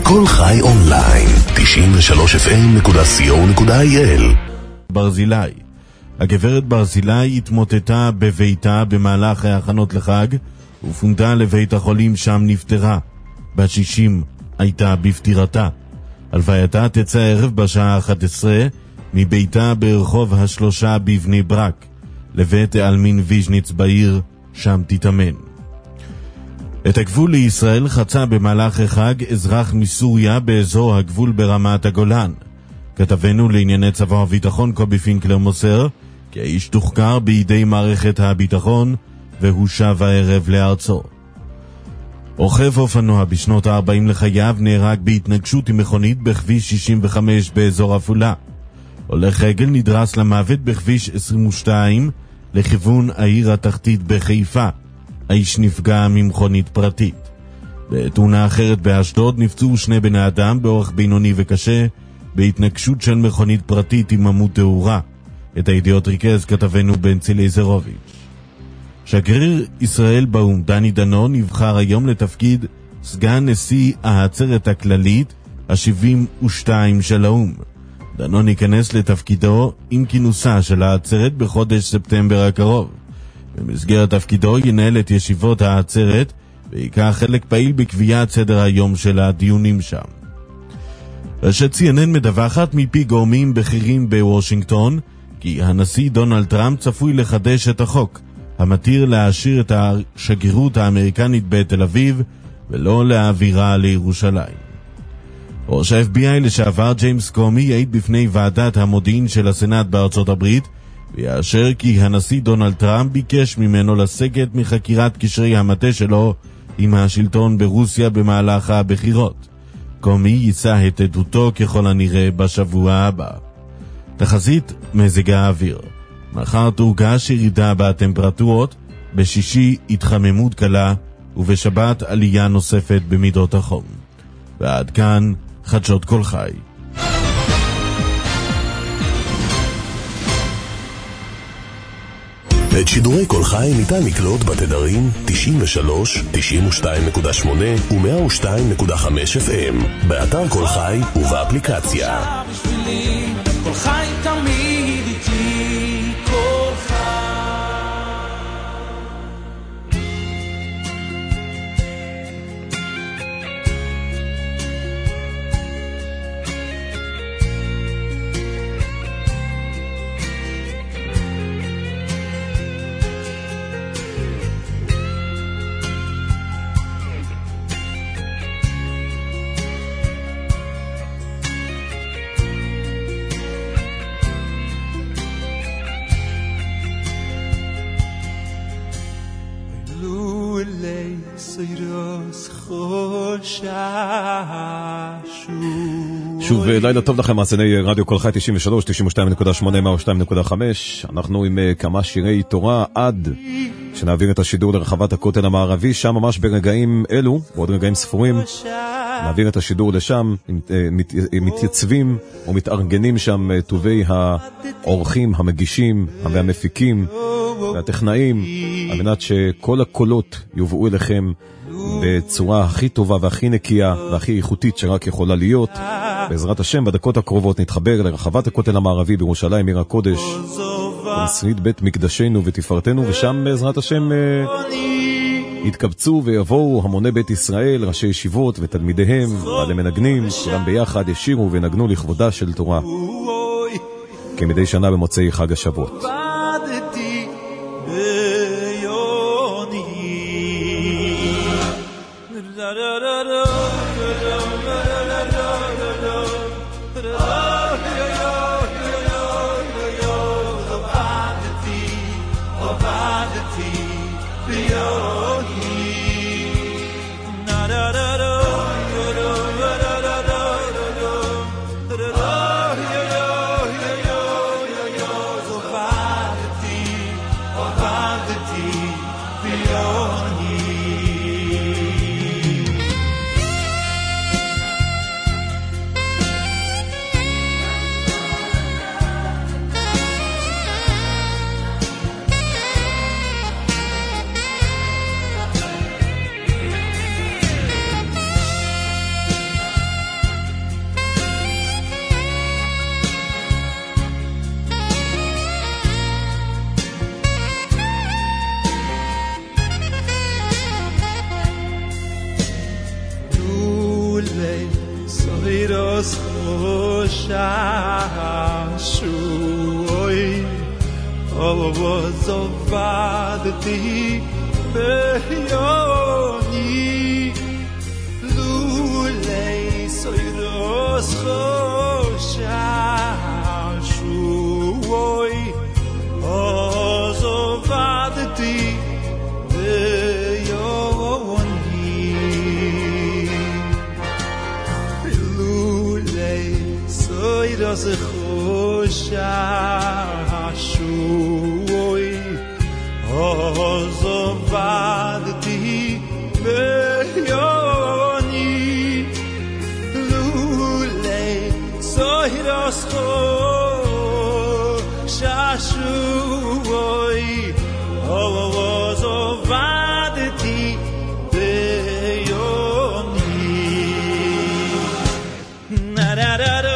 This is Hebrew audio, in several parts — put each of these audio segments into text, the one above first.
כל חי אונליין, 93fm.co.il. ברזילי. הגברת ברזילי התמוטטה בביתה במהלך ההכנות לחג, ופונתה לבית החולים, שם נפטרה. בת 60 הייתה בפטירתה. הלווייתה תצא הערב בשעה 11 מביתה ברחוב השלושה בבני ברק, לבית העלמין ויז'ניץ בעיר, שם תתאמן. את הגבול לישראל חצה במהלך החג אזרח מסוריה באזור הגבול ברמת הגולן. כתבנו לענייני צבא הביטחון קובי פינקלר מוסר כי האיש תוחקר בידי מערכת הביטחון והוא שב הערב לארצו. רוכב אופנוע בשנות ה-40 לחייו נהרג בהתנגשות עם מכונית בכביש 65 באזור עפולה. הולך רגל נדרס למוות בכביש 22 לכיוון העיר התחתית בחיפה. האיש נפגע ממכונית פרטית. בתאונה אחרת באשדוד נפצעו שני בני אדם באורח בינוני וקשה בהתנגשות של מכונית פרטית עם עמוד תאורה. את הידיעות ריכז כתבנו בנצי לייזרוביץ'. שגריר ישראל באום דני דנון נבחר היום לתפקיד סגן נשיא העצרת הכללית ה-72 של האום. דנון ייכנס לתפקידו עם כינוסה של העצרת בחודש ספטמבר הקרוב. במסגרת תפקידו ינהל את ישיבות העצרת ויקח חלק פעיל בקביעת סדר היום של הדיונים שם. רשת CNN מדווחת מפי גורמים בכירים בוושינגטון כי הנשיא דונלד טראמפ צפוי לחדש את החוק המתיר להשאיר את השגרירות האמריקנית בתל אביב ולא להעבירה לירושלים. ראש ה-FBI לשעבר ג'יימס קומי יעיד בפני ועדת המודיעין של הסנאט בארצות הברית ויאשר כי הנשיא דונלד טראמפ ביקש ממנו לסגת מחקירת קשרי המטה שלו עם השלטון ברוסיה במהלך הבחירות. קומי יישא את עדותו ככל הנראה בשבוע הבא. תחזית מזג האוויר. מחר תורגש ירידה בטמפרטורות, בשישי התחממות קלה ובשבת עלייה נוספת במידות החום. ועד כאן חדשות כל חי. את שידורי כל חי ניתן לקלוט בתדרים 93, 92.8 ו-102.5 FM, באתר כל חי ובאפליקציה. כל חי תמיד איתי, כל חי. שוב לילה טוב לכם, מאזיני רדיו כל חי 93, 92.8, 102.5. אנחנו עם כמה שירי תורה עד שנעביר את השידור לרחבת הכותל המערבי. שם ממש ברגעים אלו, בעוד רגעים ספורים, נעביר את השידור לשם. מתייצבים או מתארגנים שם טובי האורחים, המגישים והמפיקים והטכנאים, על מנת שכל הקולות יובאו אליכם בצורה הכי טובה והכי נקייה והכי איכותית שרק יכולה להיות. בעזרת השם בדקות הקרובות נתחבר לרחבת הכותל המערבי בירושלים עיר הקודש, שריד בית מקדשנו ותפארתנו, ושם בעזרת השם יתקבצו ויבואו המוני בית ישראל, ראשי ישיבות ותלמידיהם ועלי מנגנים, כולם ביחד ישירו ונגנו לכבודה של תורה כמדי שנה במוצאי חג השבועות. Bye. Soiros Hoshashuoi Ovozovadti Beyoni Lulei Soiros Hoshashuoi Ovozovadti Soiros Hoshashuoi Ozovadti Beyoni Lulei Soiros Hoshashuoi Ozovadti Beyoni Na-da-da-da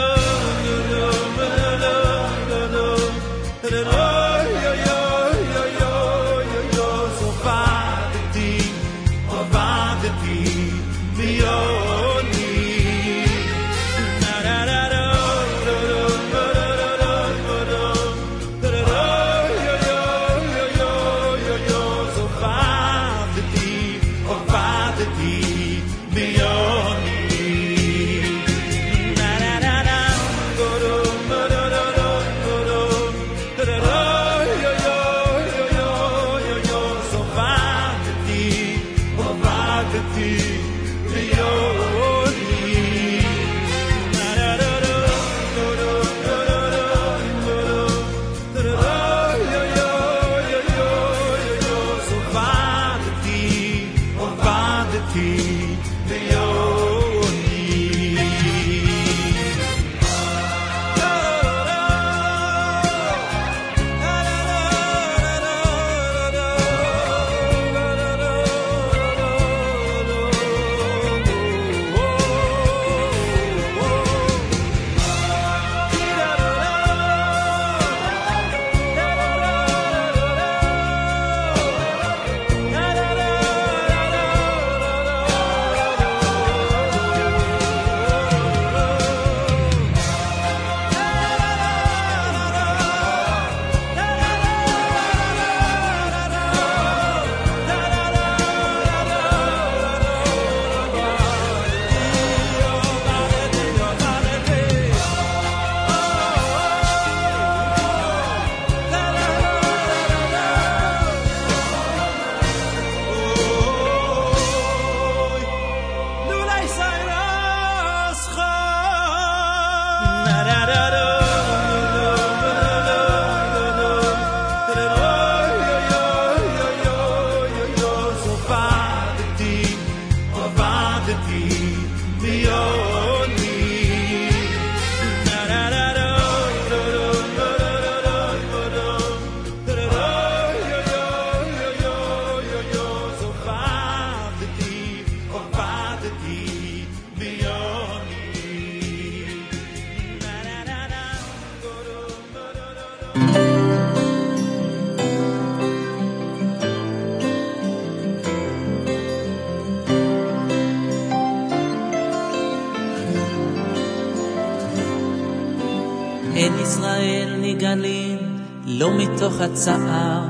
אין ישראל ניגלים לא מתוך הצער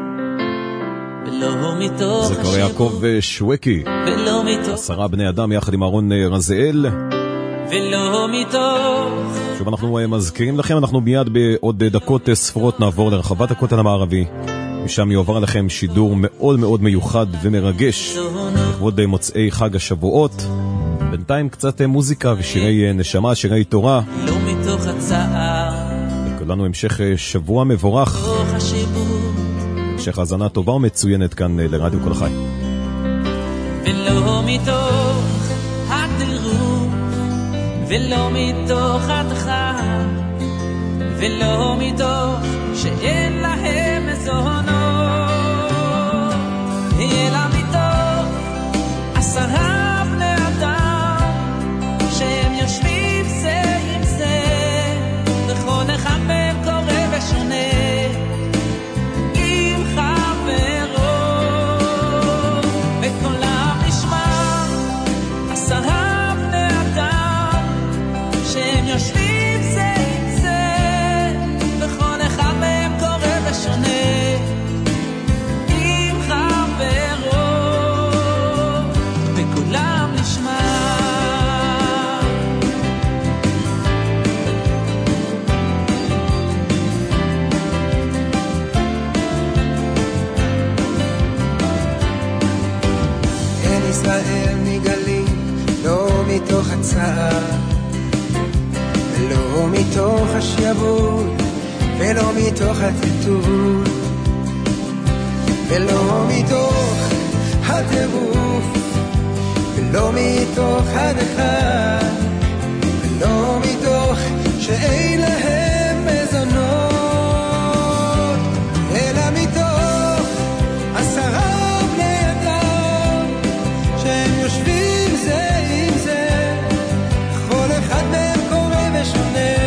ולא מתוך זה כבר יעקב שווקי, 10 בני אדם יחד עם אהרון רזאל, ולא מתוך. שוב אנחנו מזכירים לכם, אנחנו מיד בעוד דקות ספורות נעבור לרחבת הכותל המערבי, משם יועבר לכם שידור מאוד מאוד מיוחד ומרגש לכבוד מוצאי חג השבועות. בינתיים קצת מוזיקה ושירי נשמה, שירי תורה. לא מתוך הצער. לכולנו המשך שבוע מבורך. המשך האזנה טובה ומצוינת כאן לרדיו כל חי. ולא מתוך הטירוף, ולא מתוך הדחק, ולא מתוך שאין להם מזונות, אלא מתוך 10 בני אדם שהם יושבים זה עם זה, וכל אחד מהם קורא ושונה עם חברו, וקולם נשמע 10 בני אדם הצעה, ולא מתוך השעבוד, ולא מתוך הטלטול, ולא מתוך הטירוף, ולא מתוך הדחה, ולא מתוך שאין להם מזונות, אלא מתוך 10 בני אדם שהם יושבים זה עם זה, כל אחד מהם קורא ושונה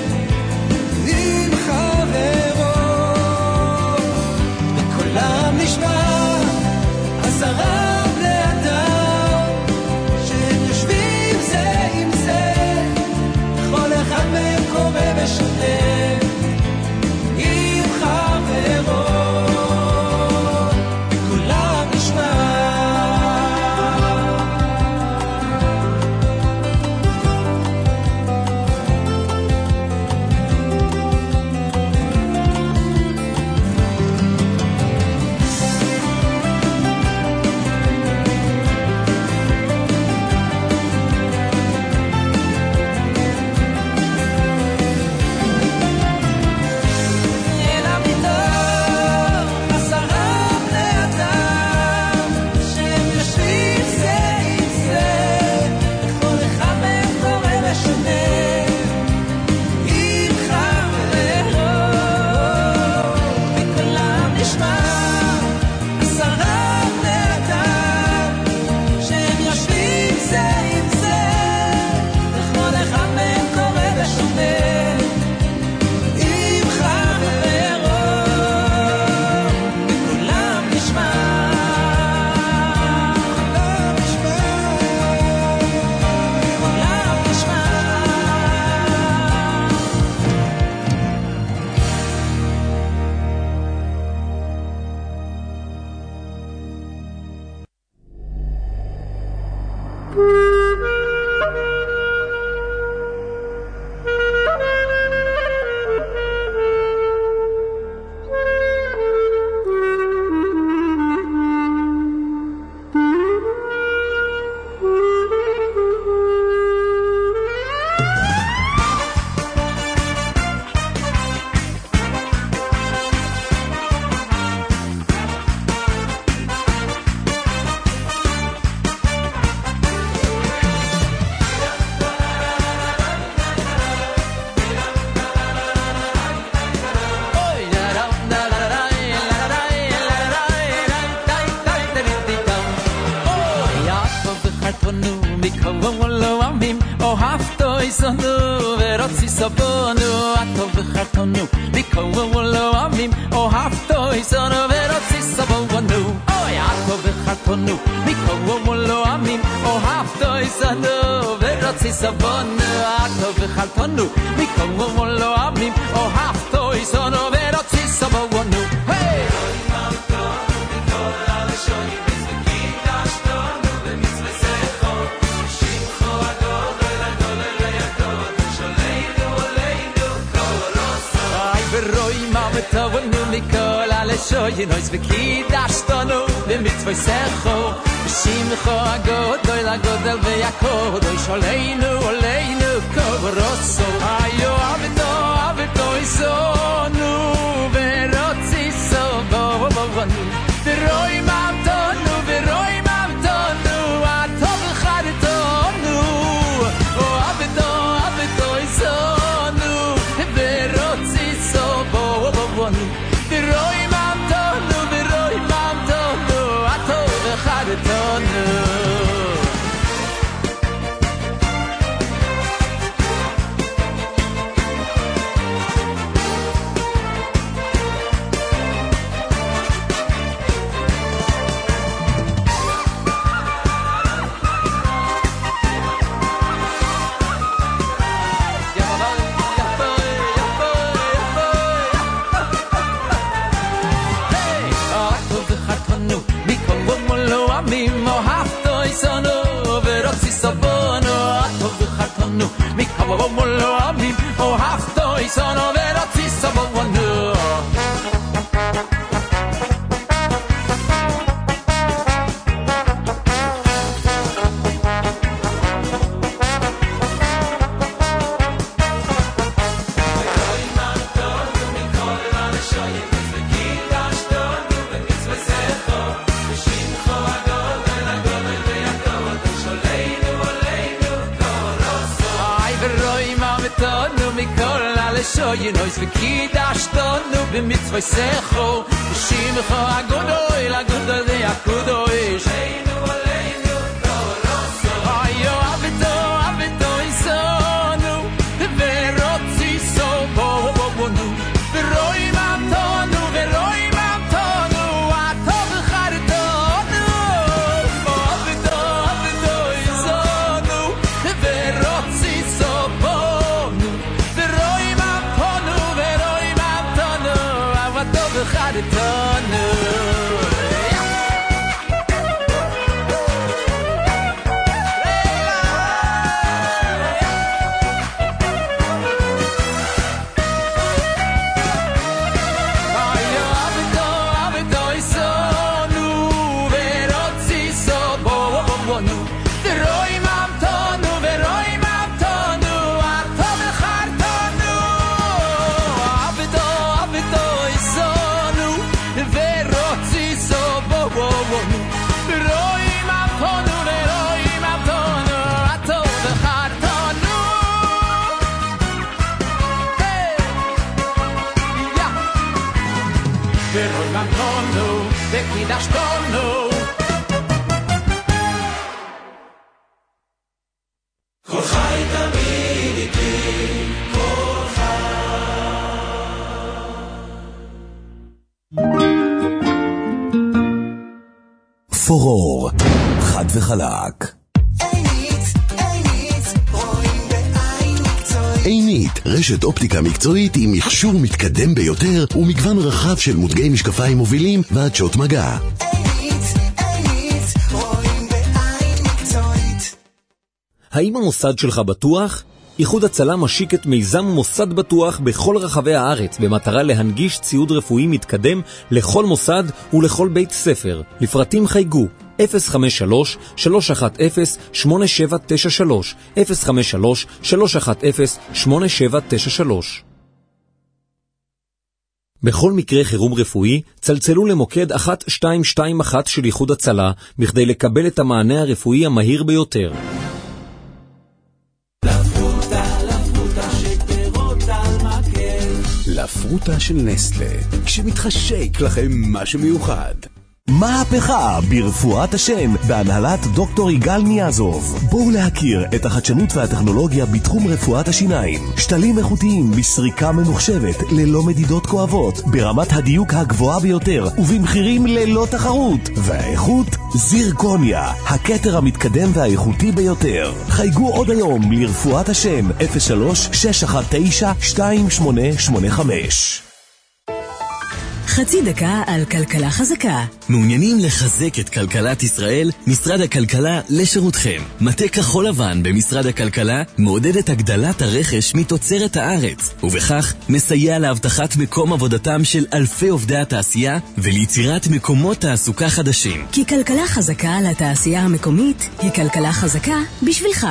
עם חברו, וקולם נשמע 10 בני אדם שהם יושבים זה עם זה, כל אחד מהם קורא ושונה עם חברו, וקולם נשמע. ורואים אבטנו מכל הלשוינויס וקידשתנו במצווי סכו ושמחו הגודוי לגודוי זה הקודוי שיינו עלינו תורוסו היו אבטו איסונו ורוצי סובו בונו ורואים אבטנו הטוב חרדנו אבטו איסונו ורוצי סובונו ורואים אבטנו הטוב חרדנו וקידשתנו כל חי תמיד איתי כל פורור, חד וחלק. עינית, רשת אופטיקה מקצועית עם מכשור מתקדם ביותר ומגוון רחב של מותגי משקפיים מובילים ועדשות מגע. עינית, רואים בעין מקצועית. האם המוסד שלך בטוח? איחוד הצלה משיק את מיזם מוסד בטוח בכל רחבי הארץ במטרה להנגיש ציוד רפואי מתקדם לכל מוסד ולכל בית ספר. לפרטים חייגו 053-310-8793 053-310-8793. בכל מקרה חירום רפואי, צלצלו למוקד 1221 של איחוד הצלה בכדי לקבל את המענה הרפואי המהיר ביותר. לפרוטה של נסטלה, כשמתחשק לכם משהו מיוחד. מהפכה ברפואת השן בהנהלת דוקטור יגאל ניאזוב. בואו להכיר את החדשנות והטכנולוגיה בתחום רפואת השיניים. שתלים איכותיים בסריקה ממוחשבת ללא מדידות כואבות, ברמת הדיוק הגבוהה ביותר ובמחירים ללא תחרות. והאיכות זירקוניה, הכתר המתקדם והאיכותי ביותר. חייגו עוד היום לרפואת השן 03-619-2885. חצי דקה על כלכלה חזקה. מעוניינים לחזק את כלכלת ישראל? משרד הכלכלה לשירותכם. מטה כחול לבן במשרד הכלכלה מעודד את הגדלת הרכש מתוצרת הארץ, ובכך מסייע להבטחת מקום עבודתם של אלפי עובדי התעשייה וליצירת מקומות תעסוקה חדשים. כי כלכלה חזקה לתעשייה המקומית היא כלכלה חזקה בשבילך.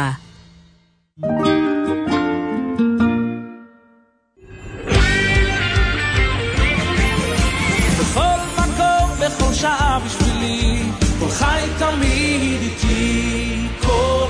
בכל שעה בשבילי, כל חי תמיד איתי, כל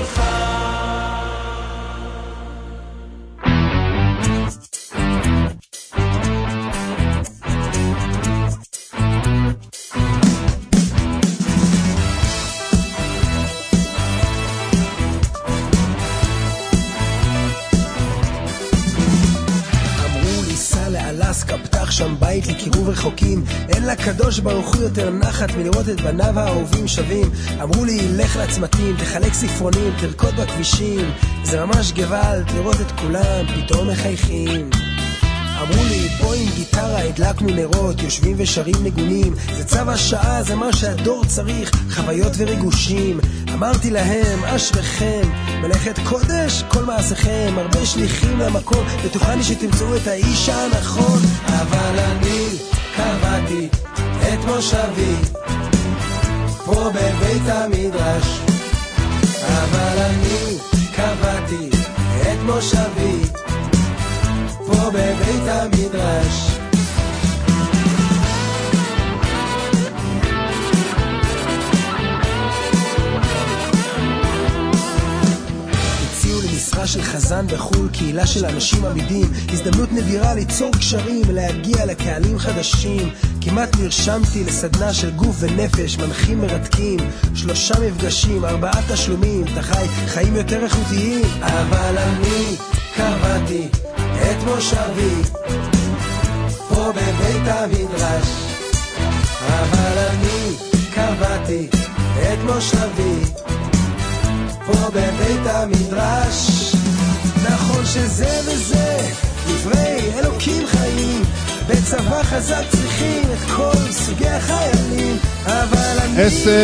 אלסקה, פתח שם בית לקירוב רחוקים, אין לקדוש ברוך הוא יותר נחת מלראות את בניו האהובים שווים. אמרו לי לך לצמתים, תחלק ספרונים, תרקוד בכבישים, זה ממש גוואלד לראות את כולם פתאום מחייכים. אמרו לי בוא עם גיטרה, הדלקנו נרות, יושבים ושרים ניגונים, זה צו השעה, זה מה שהדור צריך, חוויות וריגושים. אמרתי להם אשריכם, מלאכת קודש כל מעשיכם, הרבה שליחים למקום, בטוחני שתמצאו את האיש הנכון. אבל אני קבעתי את מושבי פה בבית המדרש, אבל אני קבעתי את מושבי פה בבית המדרש. הציעו לי משרה משפחה של חזן בחול, קהילה של אנשים עמידים, הזדמנות נדירה ליצור קשרים, להגיע לקהלים חדשים. כמעט נרשמתי לסדנה של גוף ונפש, מנחים מרתקים, 3 מפגשים, 4 תשלומים, תחי חיים יותר איכותיים. אבל אני קבעתי את מושבי פה בבית המדרש, אבל אני קבעתי את מושבי פה בבית המדרש. נכון שזה וזה דברי אלוקים חיים, בצבא חזק צריכים את כל סוגי החיילים, אבל אני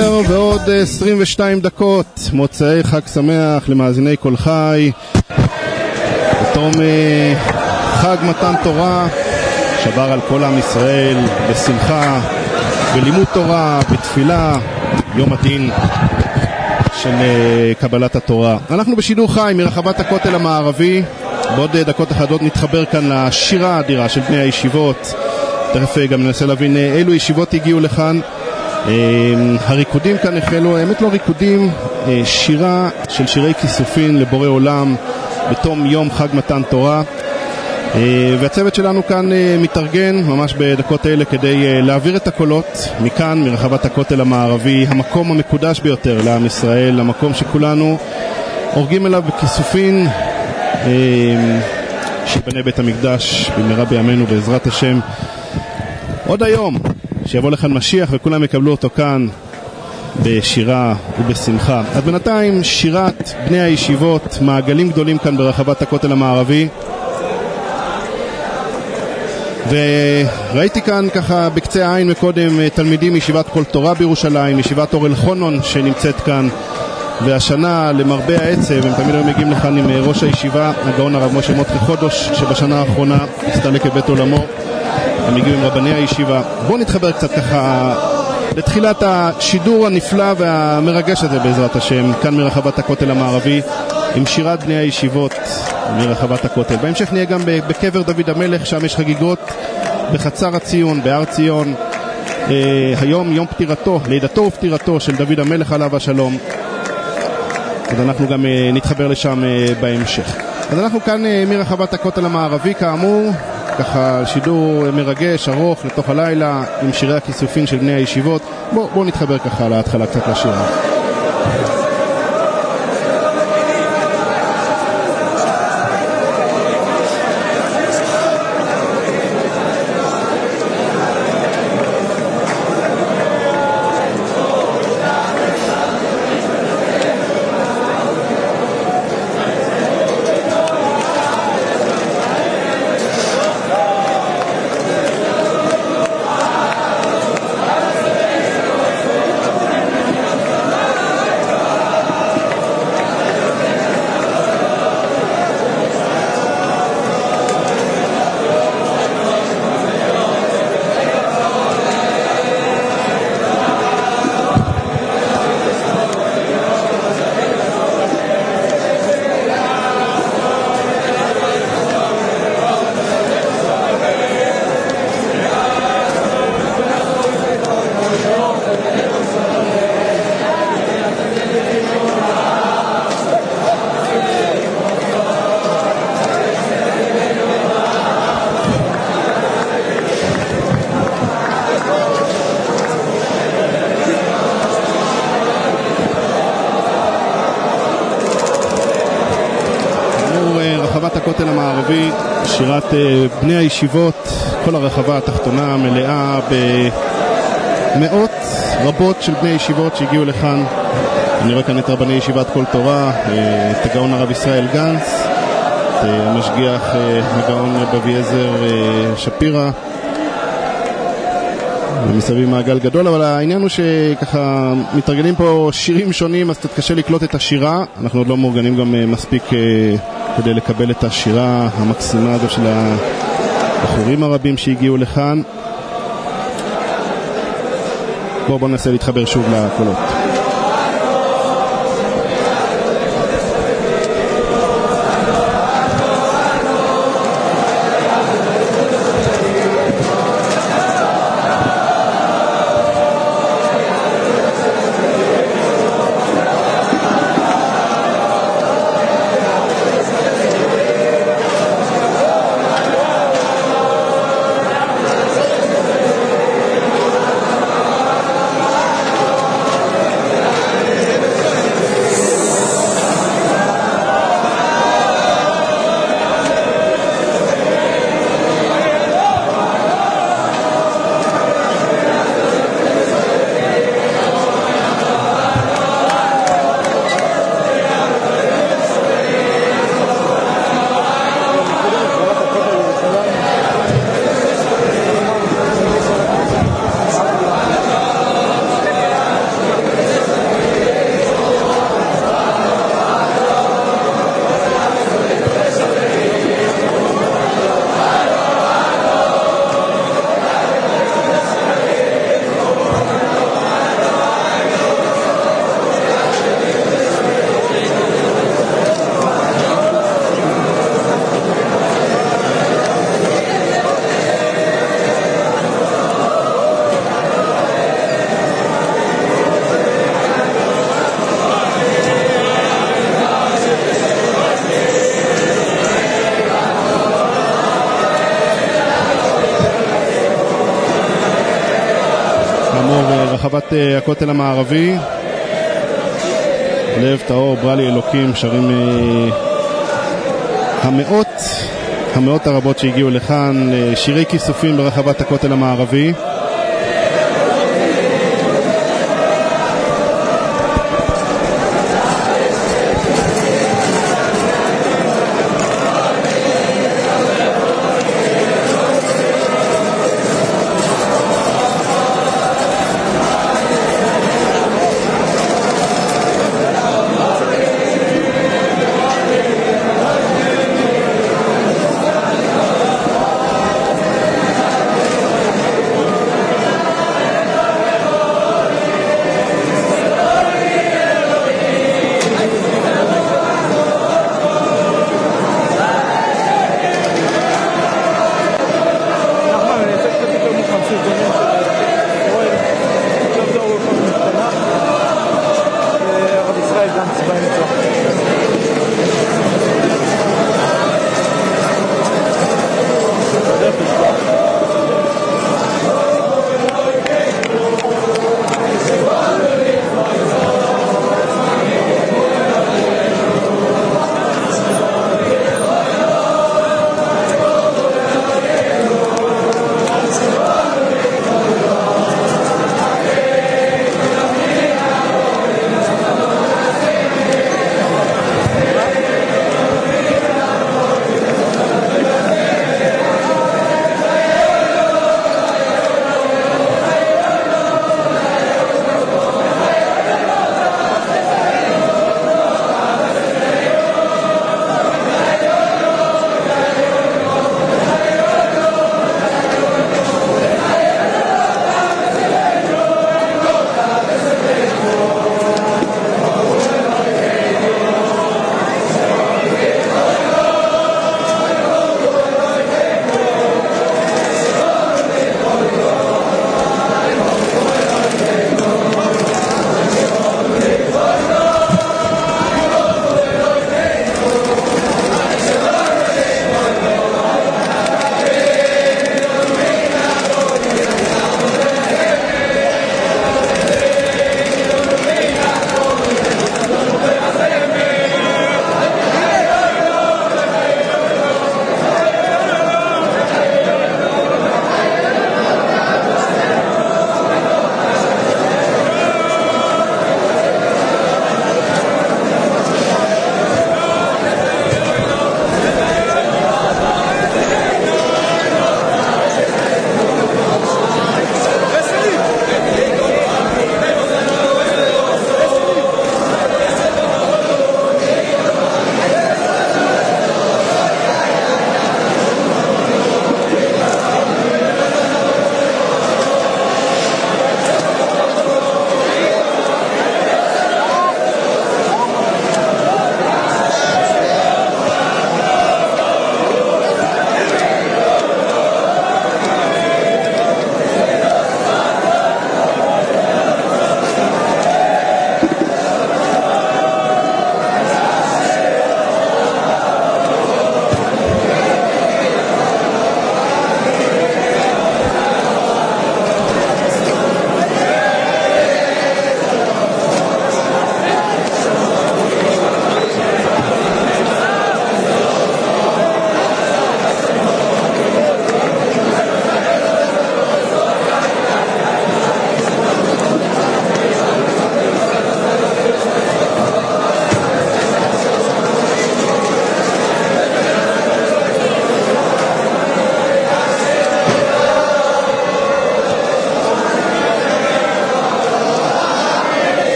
10:22, מוצאי חג שמח למאזיני כל חי, בתום חג מתן תורה שבר על כל עם ישראל בשמחה, בלימוד תורה, בתפילה, יום הדין של קבלת התורה. אנחנו בשידור חי מרחבת הכותל המערבי. בעוד דקות אחדות נתחבר כאן לשירה האדירה של בני הישיבות. תכף גם ננסה להבין אילו ישיבות הגיעו לכאן. הריקודים כאן החלו, האמת לא ריקודים, שירה של שירי כיסופין לבורא עולם בתום יום חג מתן תורה. והצוות שלנו כאן מתארגן ממש בדקות אלה כדי להעביר את הקולות מכאן, מרחבת הכותל המערבי, המקום המקודש ביותר לעם ישראל, המקום שכולנו הורגים אליו בכיסופין, שיבנה בית המקדש במהרה בימינו בעזרת השם. עוד היום שיבוא לכאן משיח וכולם יקבלו אותו כאן בשירה ובשמחה. אז בינתיים שירת בני הישיבות, מעגלים גדולים כאן ברחבת הכותל המערבי. וראיתי כאן ככה בקצה העין מקודם תלמידים מישיבת כל תורה בירושלים, ישיבת אור אלחונון שנמצאת כאן, והשנה למרבה העצב הם תמיד מגיעים לכאן עם ראש הישיבה הגאון הרב משה מוטקה חודש, שבשנה האחרונה הסתלק לבית עולמו. הם מגיעים עם רבני הישיבה. בואו נתחבר קצת ככה לתחילת השידור הנפלא והמרגש הזה בעזרת השם, כאן מרחבת הכותל המערבי, עם שירת בני הישיבות מרחבת הכותל. בהמשך נהיה גם בקבר דוד המלך, שם יש חגיגות בחצר הציון, בהר ציון. היום יום פטירתו, לידתו ופטירתו של דוד המלך עליו השלום. אז אנחנו גם נתחבר לשם בהמשך. אז אנחנו כאן מרחבת הכותל המערבי, כאמור, ככה שידור מרגש, ארוך, לתוך הלילה, עם שירי הכיסופין של בני הישיבות. בואו נתחבר ככה להתחלה קצת לשירה. הכותל המערבי, שירת בני הישיבות, כל הרחבה התחתונה מלאה במאות רבות של בני ישיבות שהגיעו לכאן. אני רואה כאן את רבני ישיבת כל תורה, את הגאון הרב ישראל גנץ, את המשגיח הגאון אביעזר שפירא, ומסביב מעגל גדול. אבל העניין הוא שככה מתרגלים פה שירים שונים, אז קצת קשה לקלוט את השירה. אנחנו עוד לא מאורגנים גם מספיק כדי לקבל את השירה המקסימה הזו של הבחורים הרבים שהגיעו לכאן. בואו ננסה להתחבר שוב לקולות. ברחבת הכותל המערבי. לב טהור, ברא לי אלוקים, שרים המאות הרבות שהגיעו לכאן, שירי כיסופים ברחבת הכותל המערבי.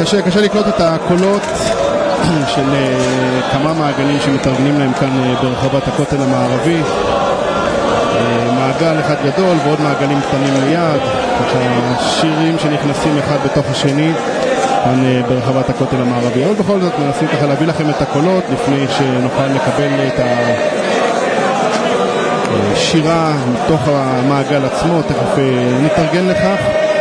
קשה לקלוט את הקולות של כמה מעגלים שמתארגנים להם כאן ברחבת הכותל המערבי. מעגל אחד גדול ועוד מעגלים קטנים ליד, ככה שירים שנכנסים אחד בתוך השני כאן ברחבת הכותל המערבי. אבל בכל זאת מנסים ככה להביא לכם את הקולות לפני שנוכל לקבל את השירה מתוך המעגל עצמו. תכף נתארגן לכך.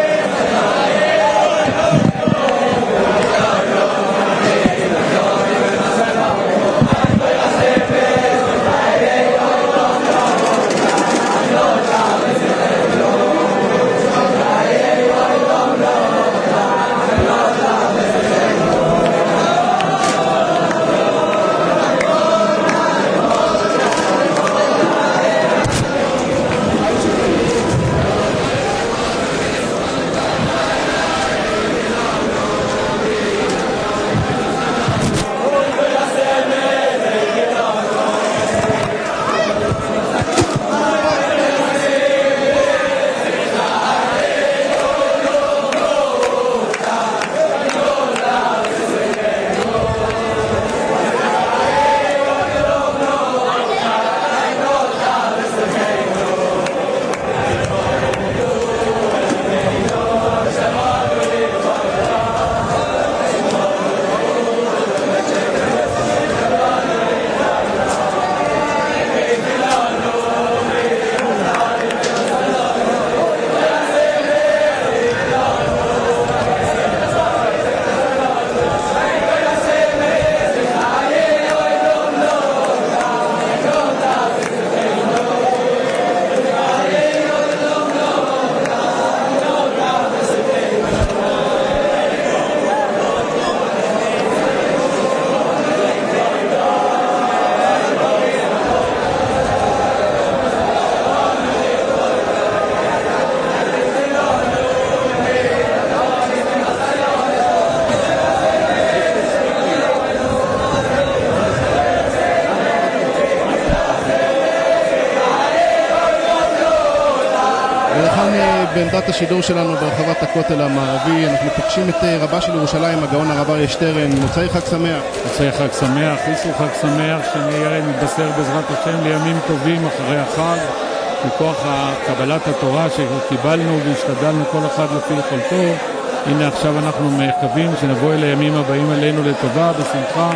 בעמדת השידור שלנו ברחבת הכותל המערבי אנחנו פוגשים את רבה של ירושלים, הגאון הרב אריה שטרן. מוצאי חג שמח. מוצאי חג שמח, איסור חג שמח, שנהיה נתבשר בעזרת השם לימים טובים אחרי החג, מכוח קבלת התורה שקיבלנו והשתדלנו כל אחד לפי יכולתו. הנה עכשיו אנחנו מקווים שנבוא אל הימים הבאים עלינו לטובה, בשמחה,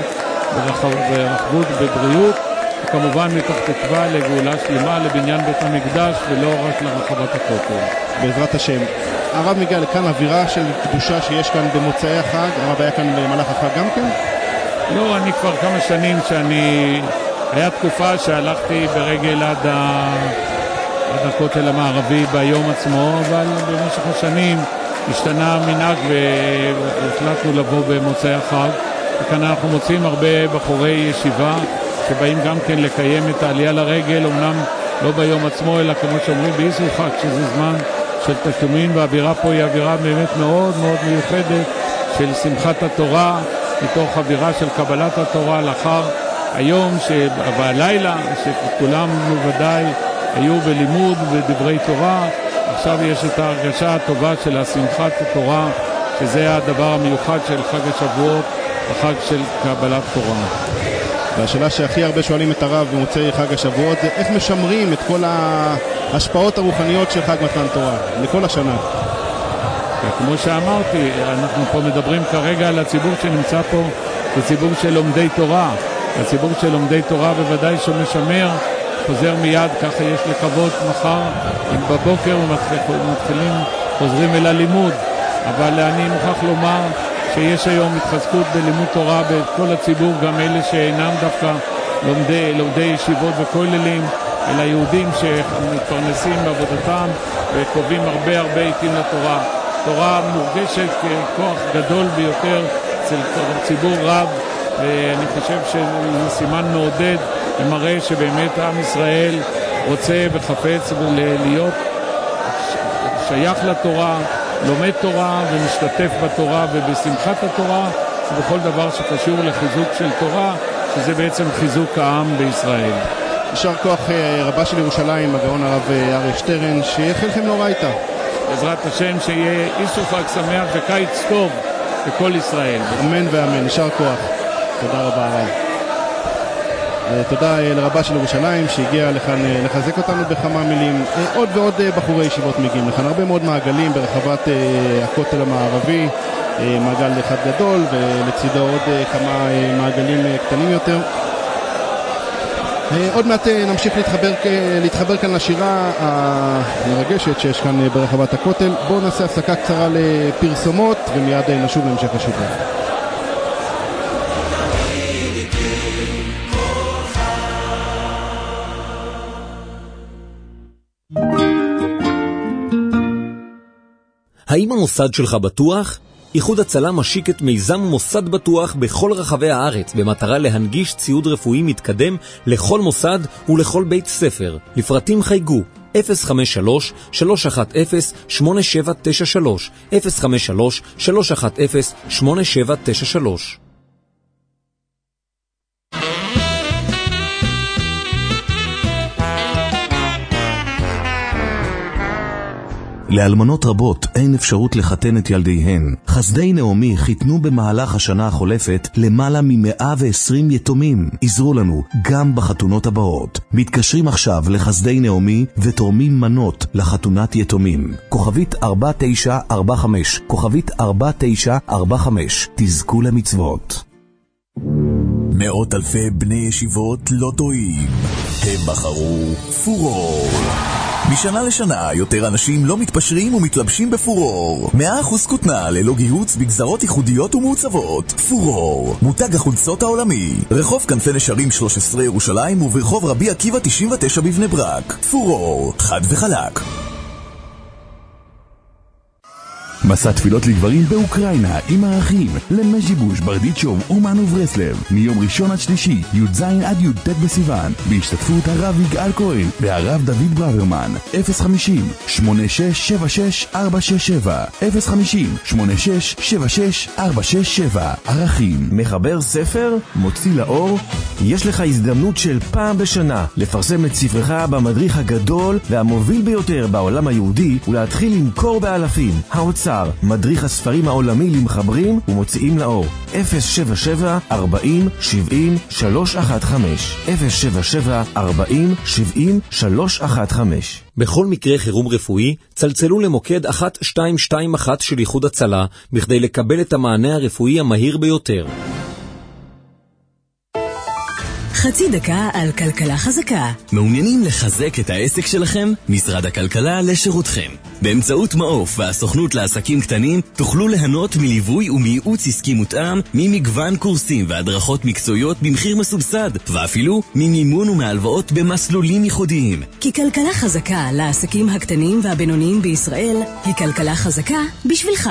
ברחבות, בבריאות, וכמובן מתוך תקווה לגאולה שלמה לבניין בית המקדש ולא רק לרחבת הכותל. בעזרת השם. הרב מגיע לכאן אווירה של קדושה שיש כאן במוצאי החג. הרב היה כאן במהלך החג גם כן? לא, אני כבר כמה שנים היה תקופה שהלכתי ברגל עד הכותל המערבי ביום עצמו, אבל במשך השנים השתנה המנהג והחלטנו לבוא במוצאי החג. וכאן אנחנו מוצאים הרבה בחורי ישיבה שבאים גם כן לקיים את העלייה לרגל, אמנם לא ביום עצמו, אלא כמו שאומרים באיסור חג, שזה זמן של תשלומים, והאווירה פה היא אווירה באמת מאוד מאוד מיוחדת של שמחת התורה, מתוך אווירה של קבלת התורה לאחר היום והלילה, שכולם בוודאי היו בלימוד ודברי תורה. עכשיו יש את ההרגשה הטובה של שמחת התורה, שזה הדבר המיוחד של חג השבועות, החג של קבלת תורה. והשאלה שהכי הרבה שואלים את הרב במוצאי חג השבועות זה איך משמרים את כל ההשפעות הרוחניות של חג מתן תורה לכל השנה. כמו שאמרתי, אנחנו פה מדברים כרגע על הציבור שנמצא פה, זה ציבור של לומדי תורה. הציבור של לומדי תורה בוודאי שמשמר, חוזר מיד, ככה יש לקוות מחר, אם בבוקר מתחילים, חוזרים אל הלימוד. אבל אני מוכרח לומר שיש היום התחזקות בלימוד תורה בכל הציבור, גם אלה שאינם דווקא לומדי ישיבות וכוללים, אלא יהודים שמתפרנסים בעבודתם וקובעים הרבה עיתים לתורה. תורה מורגשת ככוח גדול ביותר אצל ציבור רב, ואני חושב שזה סימן מעודד ומראה שבאמת עם ישראל רוצה וחפץ להיות שייך לתורה, לומד תורה ומשתתף בתורה ובשמחת התורה ובכל דבר שקשור לחיזוק של תורה, שזה בעצם חיזוק העם בישראל. יישר כוח רבה של ירושלים, הגאון הרב אריה שטרן, שיהיה חלכם נורא איתה. בעזרת השם שיהיה איסור חג שמח וקיץ טוב לכל ישראל. אמן ואמן, נשאר כוח. תודה רבה הרב. תודה לרבה של ירושלים שהגיע לכאן לחזק אותנו בכמה מילים. עוד ועוד בחורי ישיבות מגיעים לכאן, הרבה מאוד מעגלים ברחבת הכותל המערבי, מעגל אחד גדול ולצידו עוד כמה מעגלים קטנים יותר. עוד מעט נמשיך להתחבר כאן לשירה המרגשת שיש כאן ברחבת הכותל. בואו נעשה הפסקה קצרה לפרסומות ומיד נשוב להמשך השידור. האם המוסד שלך בטוח? איחוד הצלה משיק את מיזם מוסד בטוח בכל רחבי הארץ במטרה להנגיש ציוד רפואי מתקדם לכל מוסד ולכל בית ספר. לפרטים חייגו 053-310-8793 053-310-8793. לאלמנות רבות אין אפשרות לחתן את ילדיהן. חסדי נעמי חיתנו במהלך השנה החולפת למעלה מ-120 יתומים. עזרו לנו גם בחתונות הבאות. מתקשרים עכשיו לחסדי נעמי ותורמים מנות לחתונת יתומים. כוכבית 4945, כוכבית 4945. תזכו למצוות. מאות אלפי בני ישיבות לא טועים. הם בחרו פורור. משנה לשנה יותר אנשים לא מתפשרים ומתלבשים בפורור. 100% כותנה ללא גיהוץ בגזרות ייחודיות ומעוצבות. פורור, מותג החולצות העולמי. רחוב כנפי נשרים 13 ירושלים וברחוב רבי עקיבא 99 בבני ברק. פורור, חד וחלק. מסע תפילות לגברים באוקראינה עם ערכים למז'יבוש, ברדיצ'וב אומן וברסלב מיום ראשון עד שלישי י"ז עד י"ט בסיוון בהשתתפות הרב יגאל כהן והרב דוד ברוורמן. 050-8676-467 050-8676-467. ערכים מחבר ספר מוציא לאור. יש לך הזדמנות של פעם בשנה לפרסם את ספרך במדריך הגדול והמוביל ביותר בעולם היהודי ולהתחיל למכור באלפים. האוצר מדריך הספרים העולמי למחברים ומוציאים לאור. 077-40-70-315 077-40-70-315. בכל מקרה חירום רפואי צלצלו למוקד 1221 של איחוד הצלה בכדי לקבל את המענה הרפואי המהיר ביותר. חצי דקה על כלכלה חזקה. מעוניינים לחזק את העסק שלכם? משרד הכלכלה לשירותכם. באמצעות מעוף והסוכנות לעסקים קטנים תוכלו ליהנות מליווי ומייעוץ עסקי מותאם, ממגוון קורסים והדרכות מקצועיות במחיר מסובסד, ואפילו ממימון ומהלוואות במסלולים ייחודיים. כי כלכלה חזקה לעסקים הקטנים והבינוניים בישראל היא כלכלה חזקה בשבילך.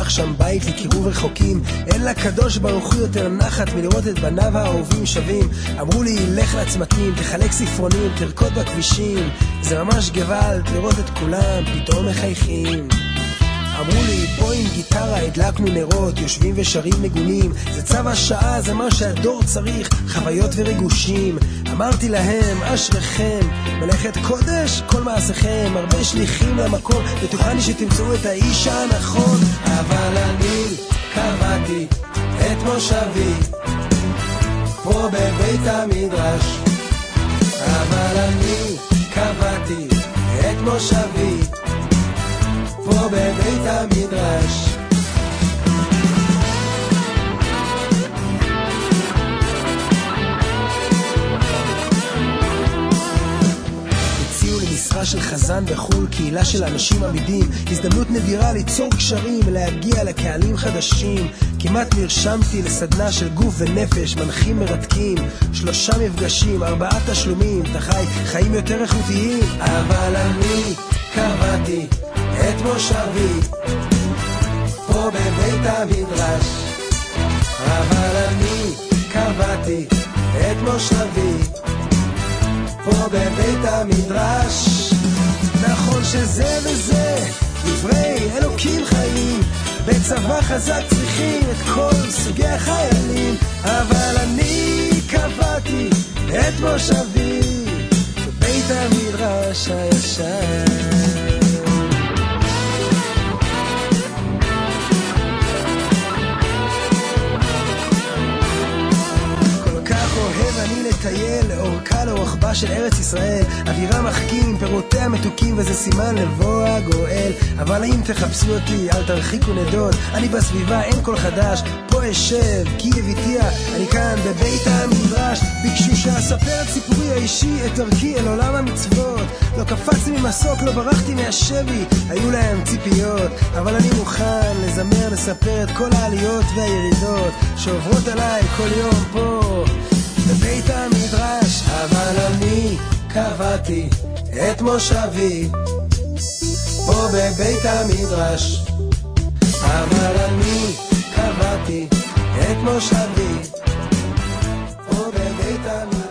פתח שם בית לקירוב רחוקים, אין לקדוש ברוך הוא יותר נחת מלראות את בניו האהובים שווים. אמרו לי לך לצמתים, תחלק ספרונים, תרקוד בכבישים, זה ממש גוואלד לראות את כולם פתאום מחייכים. אמרו לי פה עם גיטרה הדלקנו נרות, יושבים ושרים נגונים, זה צו השעה, זה מה שהדור צריך, חוויות וריגושים. אמרתי להם אשריכם, מלאכת קודש כל מעשיכם, הרבה שליחים למקום, בטוחני שתמצאו את האיש הנכון. אבל אני קבעתי את מושבי פה בבית המדרש, אבל אני קבעתי את מושבי פה בבית המדרש. הציעו לי משרה של חזן בחול, קהילה של אנשים עמידים, הזדמנות נדירה ליצור קשרים, להגיע לקהלים חדשים. כמעט נרשמתי לסדנה של גוף ונפש, מנחים מרתקים, 3 מפגשים, 4 תשלומים, תחי חיים יותר איכותיים. אבל אני קבעתי את מושבי פה בבית המדרש, אבל אני קבעתי את מושבי פה בבית המדרש. נכון שזה וזה דברי אלוקים חיים, בצבא חזק צריכים את כל סוגי החיילים, אבל אני קבעתי את מושבי בבית המדרש הישן. לטייל לאורכה לאורחבה של ארץ ישראל, אווירה מחכים, פירותיה מתוקים, וזה סימן לבוא הגואל. אבל אם תחפשו אותי אל תרחיקו נדוד, אני בסביבה אין כל חדש, פה אשב כי הביתיה, אני כאן בבית המדרש. ביקשו שאספר את סיפורי האישי, את דרכי אל עולם המצוות, לא קפצתי ממסוק, לא ברחתי מהשבי, היו להם ציפיות, אבל אני מוכן לזמר, לספר את כל העליות והירידות שעוברות עליי כל יום פה בבית המדרש. אבל אני קבעתי את מושבי פה בבית המדרש, אבל אני קבעתי את מושבי פה בבית המדרש.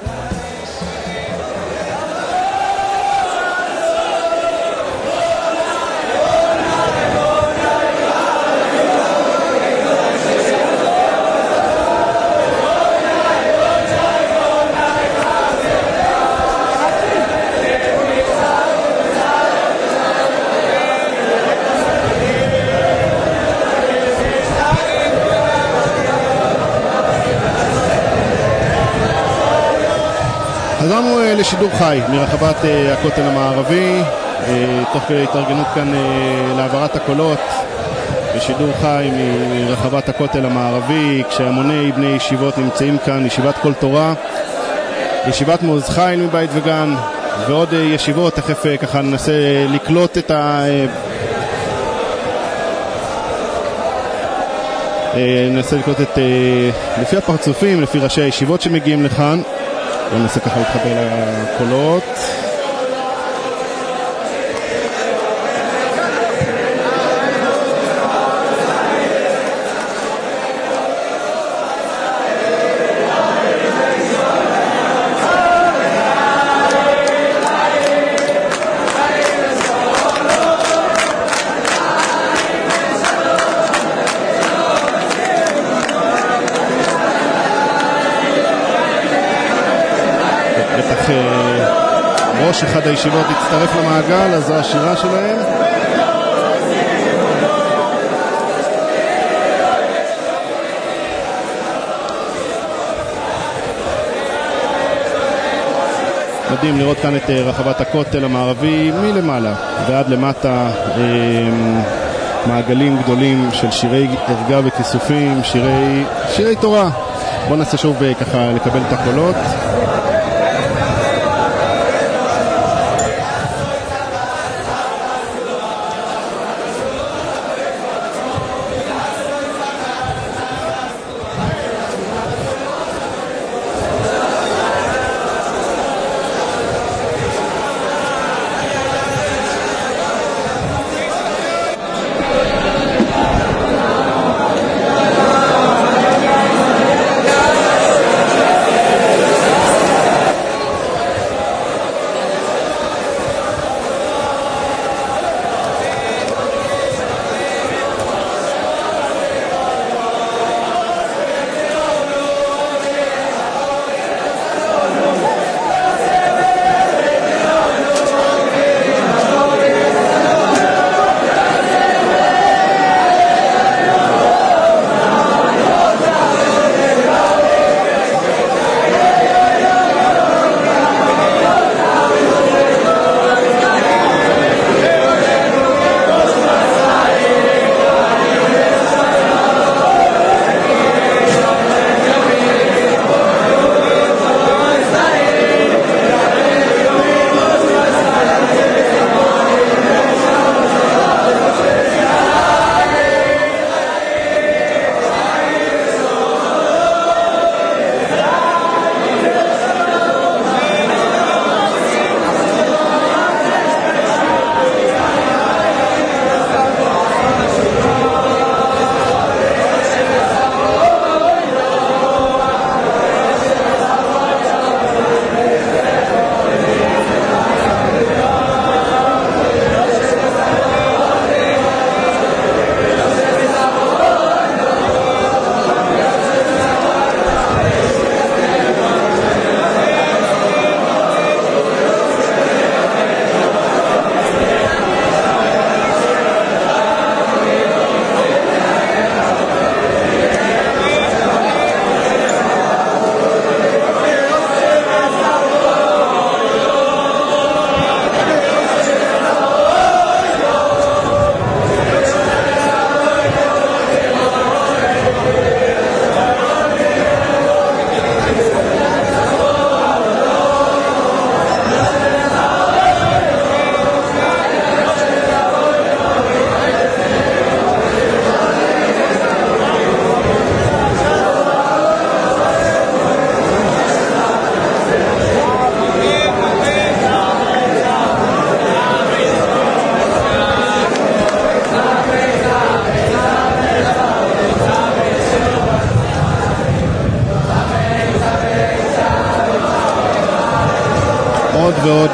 חזרנו לשידור חי מרחבת הכותל המערבי, תוך כדי התארגנות כאן להעברת הקולות בשידור חי מרחבת הכותל המערבי, כשהמוני בני ישיבות נמצאים כאן, ישיבת כל תורה, ישיבת מעוז חיל מבית וגן ועוד ישיבות. תכף ככה ננסה לקלוט את ננסה לקלוט את לפי הפרצופים, לפי ראשי הישיבות שמגיעים לכאן. ננסה ככה להתחבר לקולות. ראש אחד הישיבות יצטרף למעגל, אז זו השירה שלהם. מדהים לראות כאן את רחבת הכותל המערבי מלמעלה ועד למטה, מעגלים גדולים של שירי ערגה וכיסופים, שירי תורה. בואו ננסה שוב ככה לקבל את הקולות.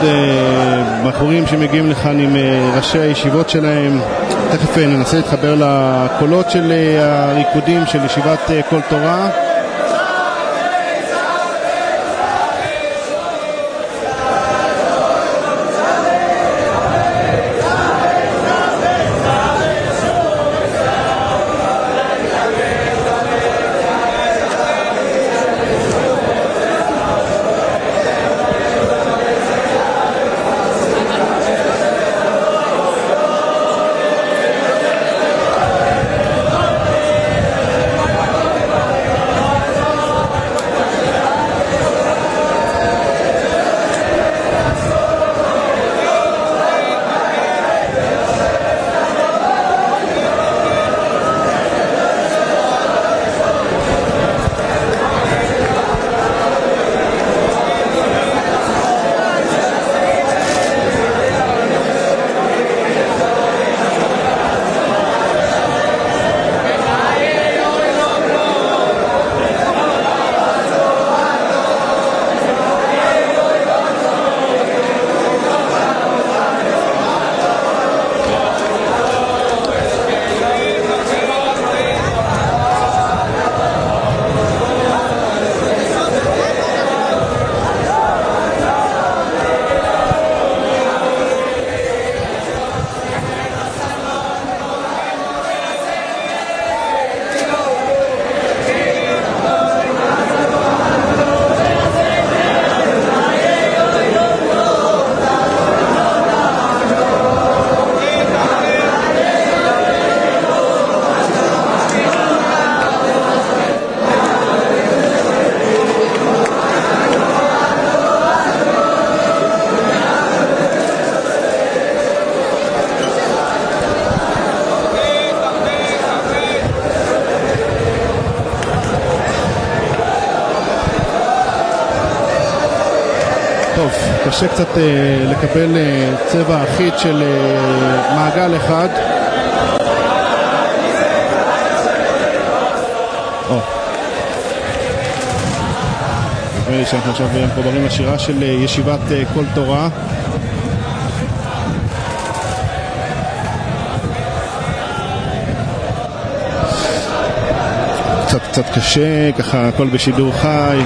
בחורים שמגיעים לכאן עם ראשי הישיבות שלהם. תכף ננסה להתחבר לקולות של הריקודים של ישיבת כל תורה. קשה קצת לקבל צבע אחיד של מעגל אחד. נדמה לי שאנחנו עכשיו מחוברים לשירה של ישיבת כל תורה. קצת קשה, ככה הכל בשידור חי.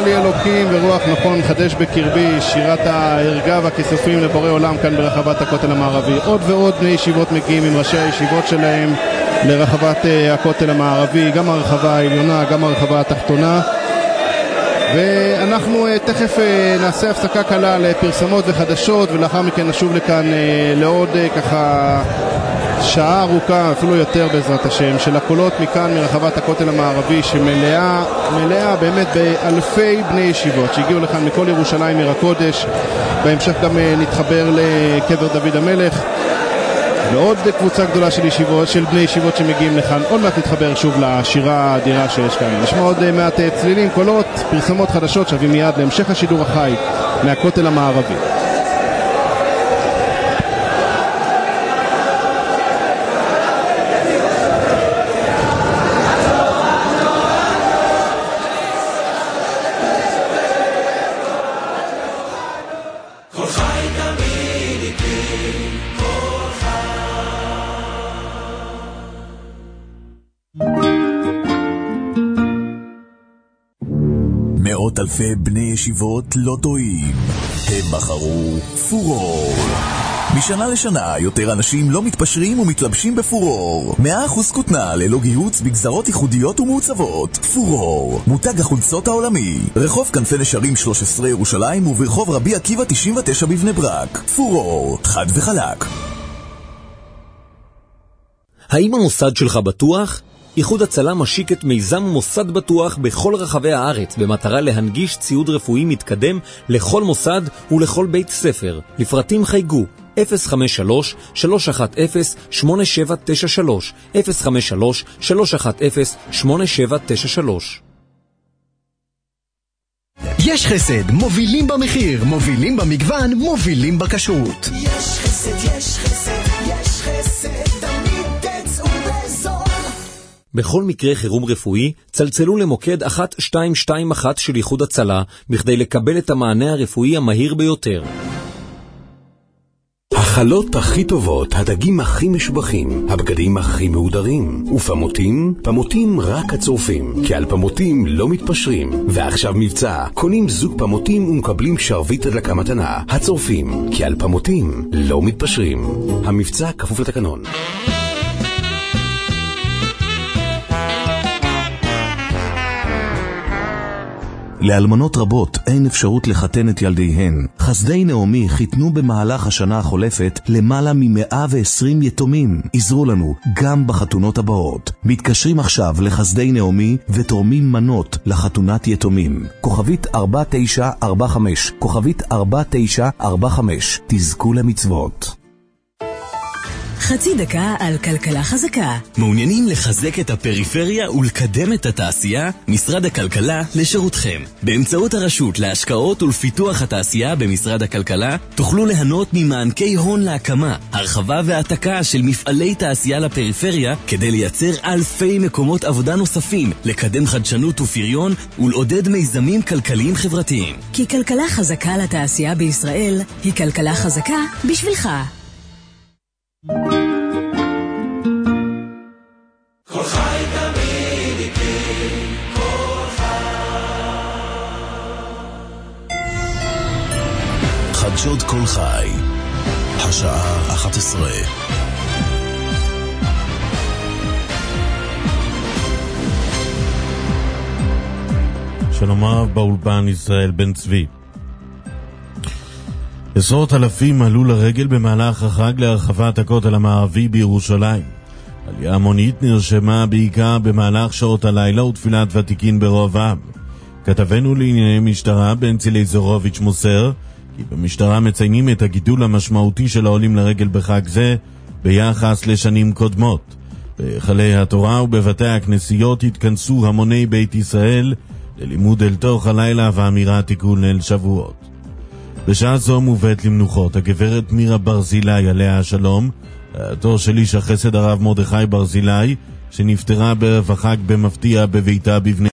לי אלוקים ורוח נכון חדש בקרבי, שירת ההרגה והכיסופים לבורא עולם כאן ברחבת הכותל המערבי. עוד ועוד בני ישיבות מגיעים עם ראשי הישיבות שלהם לרחבת הכותל המערבי, גם הרחבה העליונה, גם הרחבה התחתונה. ואנחנו תכף נעשה הפסקה קלה לפרסמות וחדשות, ולאחר מכן נשוב לכאן לעוד ככה שעה ארוכה, אפילו יותר בעזרת השם, של הקולות מכאן מרחבת הכותל המערבי, שמלאה באמת באלפי בני ישיבות שהגיעו לכאן מכל ירושלים עיר הקודש. בהמשך גם נתחבר לקבר דוד המלך ועוד קבוצה גדולה של ישיבות, של בני ישיבות שמגיעים לכאן. עוד מעט נתחבר שוב לשירה האדירה שיש כאן. נשמע עוד מעט צלילים, קולות, פרסמות חדשות, שווים מיד להמשך השידור החי מהכותל המערבי. מאות אלפי בני ישיבות לא טועים. הם בחרו פורור. משנה לשנה יותר אנשים לא מתפשרים ומתלבשים בפורור. 100% כותנה ללא גיהוץ בגזרות ייחודיות ומעוצבות. פורור, מותג החולצות העולמי. רחוב כנפי נשרים 13 ירושלים וברחוב רבי עקיבא 99 בבני ברק. פורור, חד וחלק. האם המוסד שלך בטוח? איחוד הצלה משיק את מיזם מוסד בטוח בכל רחבי הארץ במטרה להנגיש ציוד רפואי מתקדם לכל מוסד ולכל בית ספר. לפרטים חייגו 053-310-8793 053-310-8793. יש חסד, מובילים במחיר, מובילים במגוון, מובילים בכשרות. יש חסד, יש חסד, יש חסד, תמיד תצאו בזול. בכל מקרה חירום רפואי, צלצלו למוקד 1221 של איחוד הצלה, בכדי לקבל את המענה הרפואי המהיר ביותר. החלות הכי טובות, הדגים הכי משובחים, הבגדים הכי מהודרים. ופמותים? פמותים רק הצורפים, כי על פמותים לא מתפשרים. ועכשיו מבצע, קונים זוג פמותים ומקבלים שרביט הדלקה מתנה. הצורפים, כי על פמותים לא מתפשרים. המבצע כפוף לתקנון. לאלמנות רבות אין אפשרות לחתן את ילדיהן. חסדי נעמי חיתנו במהלך השנה החולפת למעלה מ-120 יתומים. עזרו לנו גם בחתונות הבאות. מתקשרים עכשיו לחסדי נעמי ותורמים מנות לחתונת יתומים. כוכבית 4945, כוכבית 4945. תזכו למצוות. חצי דקה על כלכלה חזקה. מעוניינים לחזק את הפריפריה ולקדם את התעשייה? משרד הכלכלה לשירותכם. באמצעות הרשות להשקעות ולפיתוח התעשייה במשרד הכלכלה תוכלו ליהנות ממענקי הון להקמה, הרחבה והעתקה של מפעלי תעשייה לפריפריה כדי לייצר אלפי מקומות עבודה נוספים, לקדם חדשנות ופריון ולעודד מיזמים כלכליים חברתיים. כי כלכלה חזקה לתעשייה בישראל היא כלכלה חזקה בשבילך. כל חי תמיד איתי, כל חדשות כל חי, השעה 11. שלום רב, באולפן ישראל בן צבי. עשרות אלפים עלו לרגל במהלך החג להרחבת הכותל המערבי בירושלים. עלייה המונית נרשמה בעיקר במהלך שעות הלילה ותפילת ותיקין ברוב עם. כתבנו לענייני משטרה בנצילי זורוביץ' מוסר כי במשטרה מציינים את הגידול המשמעותי של העולים לרגל בחג זה ביחס לשנים קודמות. בהיכלי התורה ובבתי הכנסיות התכנסו המוני בית ישראל ללימוד אל תוך הלילה ואמירת תיקון ליל שבועות. בשעה זו מובאת למנוחות הגברת מירה ברזילי עליה השלום, התור של איש החסד הרב מרדכי ברזילי, שנפטרה בערב החג במפתיע בביתה בבני